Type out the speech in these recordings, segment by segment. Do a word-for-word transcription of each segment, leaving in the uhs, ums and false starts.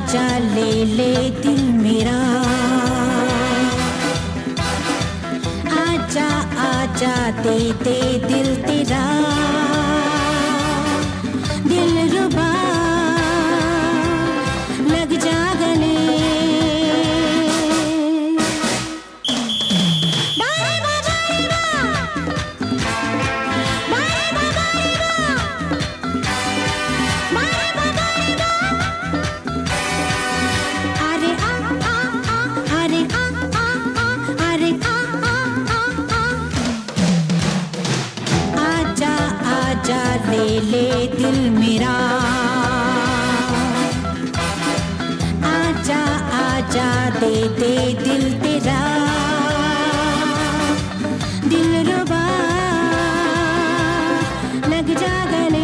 आजा ले ले दिल मेरा, आजा आजा दे दे दिल तेरा, दिल रुबा लग जा गले। आजा ले ले दिल मेरा, आजा आजा दे दे दिल तेरा, दिल रुबा लग जा गले।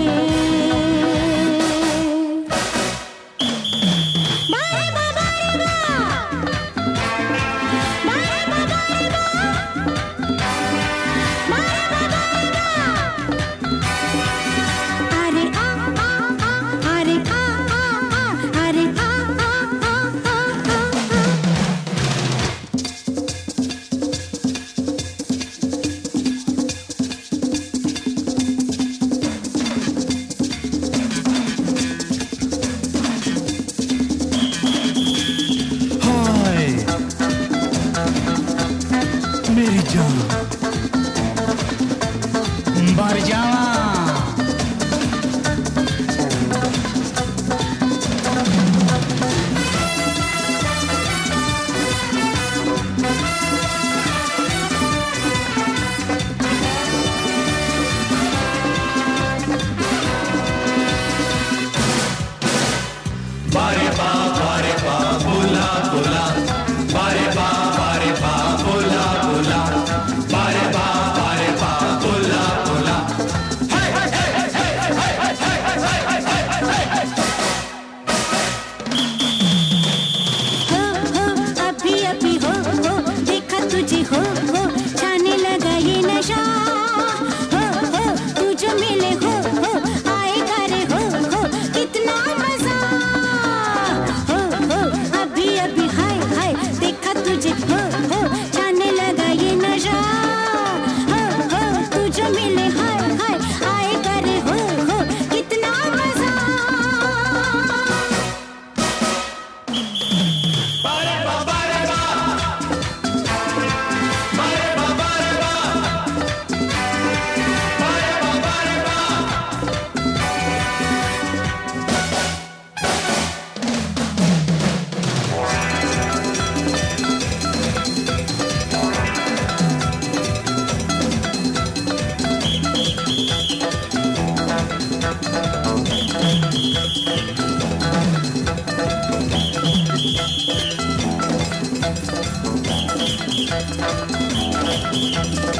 मेरी जान बर जावा बारे बा बारे बा बोला बोला, बारे बा बारे बा बोला बोला, बारे बा बारे बा बोला बोला। हे हे हे हे हे हे हे हे। हो हो अभी अभी हो हो देखा तुझे हो हो छाने लगा ये नशा, हो हो तू जो मिले हो हो आएगा रे हो हो कितना मजा, हो हो अभी अभी हाय हाय देखा तुझे हो हो छाने लगा ये नशा, हो हो तू जो मिले हाय हाय आएगा रे हो हो कितना मजा। बारे बा बारे बा, बारे बा बारे बा, बारे बा बारे बा। Thank you.